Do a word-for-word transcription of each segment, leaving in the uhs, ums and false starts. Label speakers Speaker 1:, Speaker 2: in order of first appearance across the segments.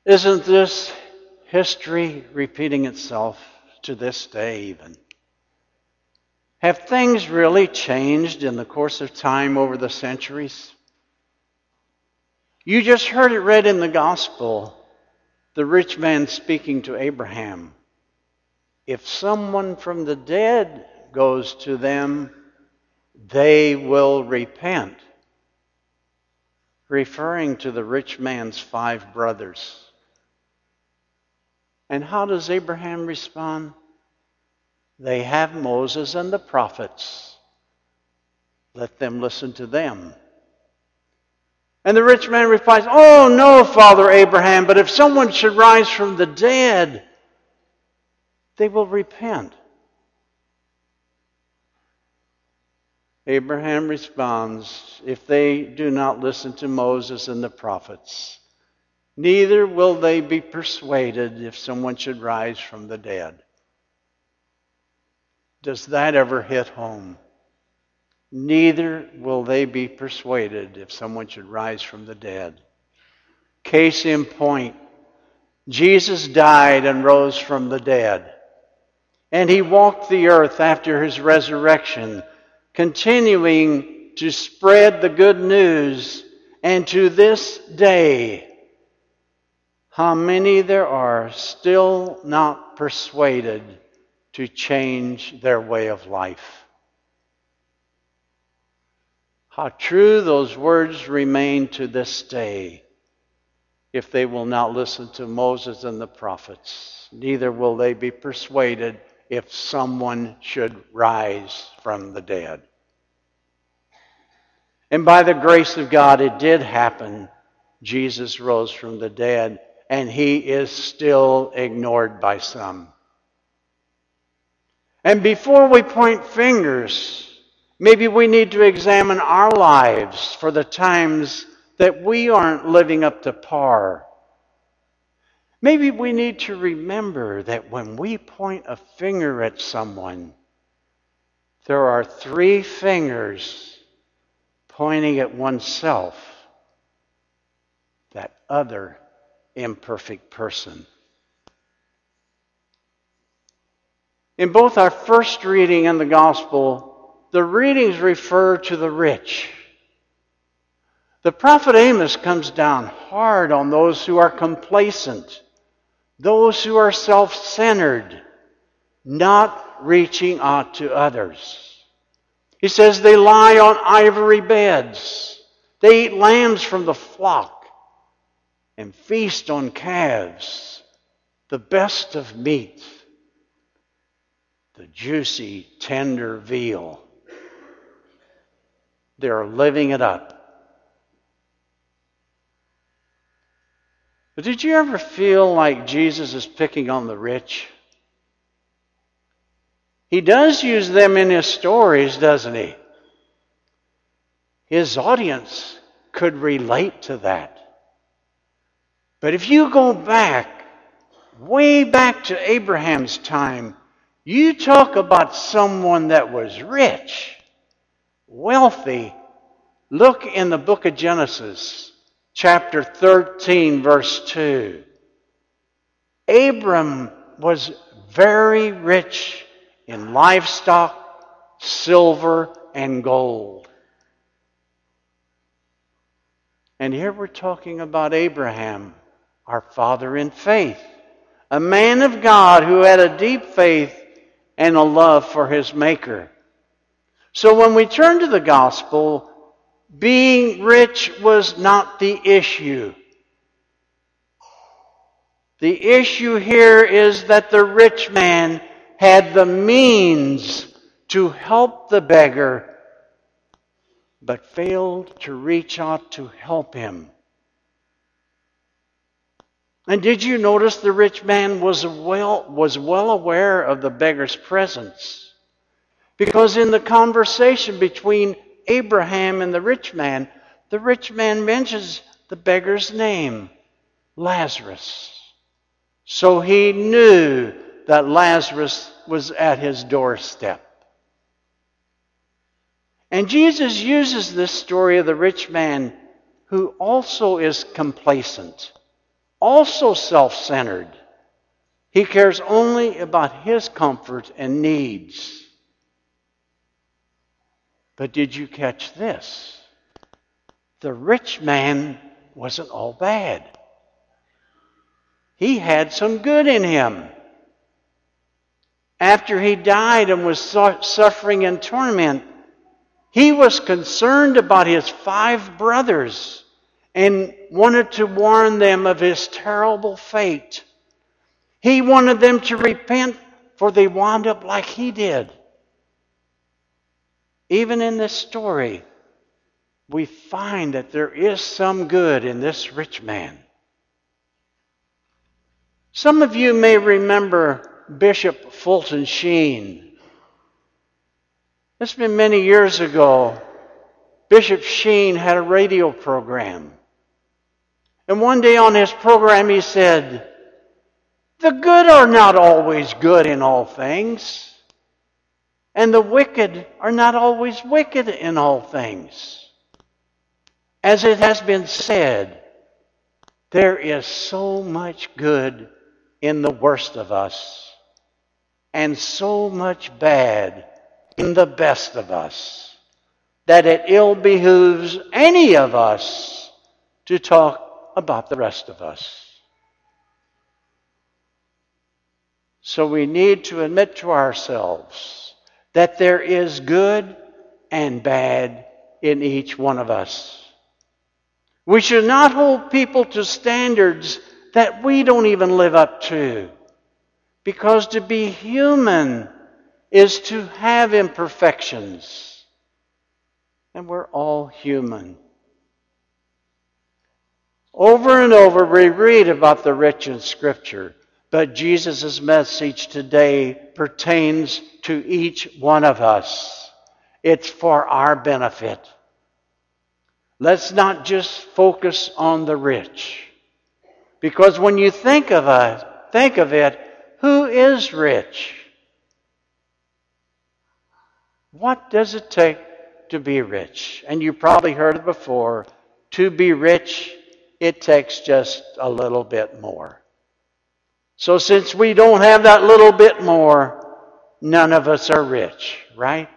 Speaker 1: Isn't this history repeating itself to this day even? Have things really changed in the course of time over the centuries? You just heard it read in the gospel, the rich man speaking to Abraham. If someone from the dead goes to them, they will repent. Referring to the rich man's five brothers. And how does Abraham respond? They have Moses and the prophets. Let them listen to them. And the rich man replies, "Oh no, Father Abraham, but if someone should rise from the dead, they will repent." Abraham responds, "If they do not listen to Moses and the prophets, neither will they be persuaded if someone should rise from the dead." Does that ever hit home? Neither will they be persuaded if someone should rise from the dead. Case in point, Jesus died and rose from the dead. And he walked the earth after his resurrection, continuing to spread the good news. And to this day, how many there are still not persuaded to change their way of life. How true those words remain to this day. If they will not listen to Moses and the prophets, neither will they be persuaded if someone should rise from the dead. And by the grace of God, it did happen. Jesus rose from the dead, and he is still ignored by some. And before we point fingers, maybe we need to examine our lives for the times that we aren't living up to par. Maybe we need to remember that when we point a finger at someone, there are three fingers pointing at oneself, that other imperfect person. In both our first reading and the gospel, the readings refer to the rich. The prophet Amos comes down hard on those who are complacent, those who are self-centered, not reaching out to others. He says they lie on ivory beds. They eat lambs from the flock and feast on calves, the best of meat, the juicy, tender veal. They're living it up. But did you ever feel like Jesus is picking on the rich? He does use them in his stories, doesn't he? His audience could relate to that. But if you go back, way back to Abraham's time, you talk about someone that was rich, wealthy. Look in the book of Genesis, chapter thirteen, verse two. Abram was very rich in livestock, silver, and gold. And here we're talking about Abraham, our father in faith, a man of God who had a deep faith and a love for his Maker. So when we turn to the gospel, being rich was not the issue. The issue here is that the rich man had the means to help the beggar, but failed to reach out to help him. And did you notice the rich man was well, was well aware of the beggar's presence? Because in the conversation between Abraham and the rich man, the rich man mentions the beggar's name, Lazarus. So he knew that Lazarus was at his doorstep. And Jesus uses this story of the rich man who also is complacent. also self-centered. He cares only about his comfort and needs. But did you catch this? The rich man wasn't all bad. He had some good in him. After he died and was suffering in torment, he was concerned about his five brothers and wanted to warn them of his terrible fate. He wanted them to repent, for they wound up like he did. Even in this story, we find that there is some good in this rich man. Some of you may remember Bishop Fulton Sheen. It's been many years ago. Bishop Sheen had a radio program. And one day on his program he said, "The good are not always good in all things, and the wicked are not always wicked in all things. As it has been said, there is so much good in the worst of us, and so much bad in the best of us, that it ill behooves any of us to talk about the rest of us." So we need to admit to ourselves that there is good and bad in each one of us. We should not hold people to standards that we don't even live up to, because to be human is to have imperfections, and we're all human. Over and over we read about the rich in Scripture, but Jesus' message today pertains to each one of us. It's for our benefit. Let's not just focus on the rich, because when you think of it, think of it, who is rich? What does it take to be rich? And you probably heard it before. To be rich, it takes just a little bit more. So since we don't have that little bit more, none of us are rich, right?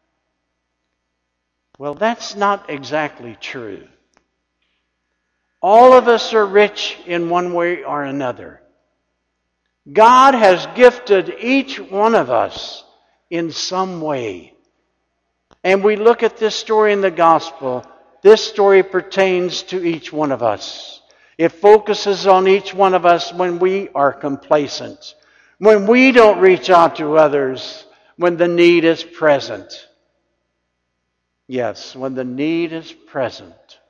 Speaker 1: Well, that's not exactly true. All of us are rich in one way or another. God has gifted each one of us in some way. And we look at this story in the gospel. This story pertains to each one of us. It focuses on each one of us when we are complacent, when we don't reach out to others, when the need is present. Yes, when the need is present.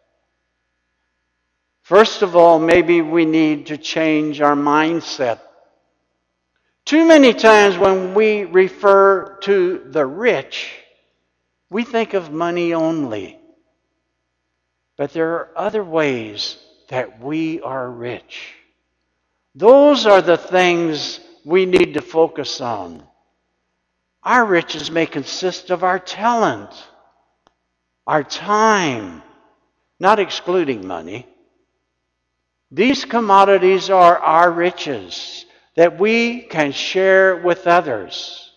Speaker 1: First of all, maybe we need to change our mindset. Too many times when we refer to the rich, we think of money only. But there are other ways that we are rich. Those are the things we need to focus on. Our riches may consist of our talent, our time, not excluding money. These commodities are our riches that we can share with others.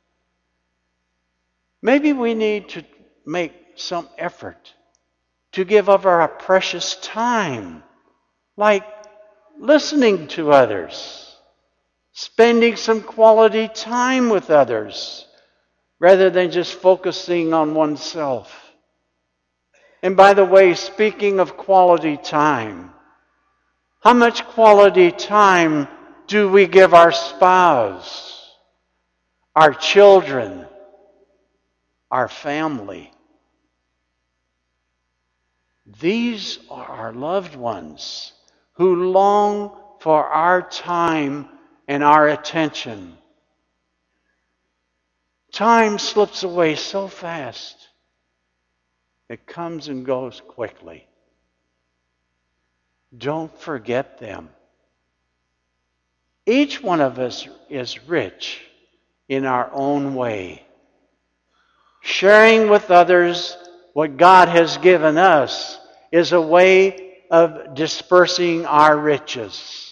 Speaker 1: Maybe we need to make some effort to give of our precious time, like listening to others, spending some quality time with others, rather than just focusing on oneself. And by the way, speaking of quality time, how much quality time do we give our spouse, our children, our family? These are our loved ones who long for our time and our attention. Time slips away so fast. It comes and goes quickly. Don't forget them. Each one of us is rich in our own way. Sharing with others what God has given us is a way of dispersing our riches.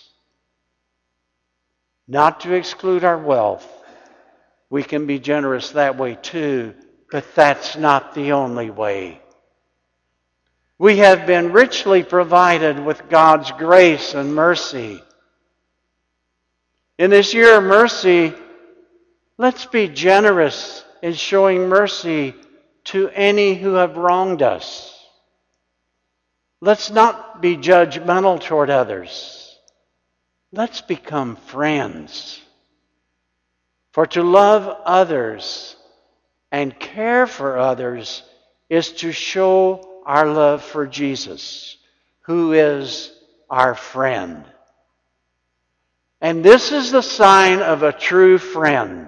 Speaker 1: Not to exclude our wealth. We can be generous that way too, but that's not the only way. We have been richly provided with God's grace and mercy. In this year of mercy, let's be generous in showing mercy to any who have wronged us. Let's not be judgmental toward others. Let's become friends. For to love others and care for others is to show our love for Jesus, who is our friend. And this is the sign of a true friend.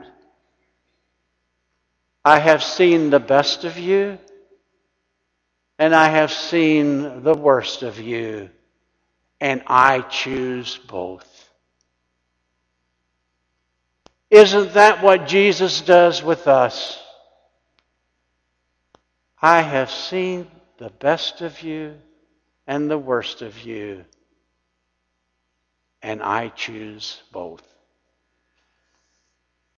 Speaker 1: I have seen the best of you, and I have seen the worst of you, and I choose both. Isn't that what Jesus does with us? I have seen the best of you and the worst of you, and I choose both.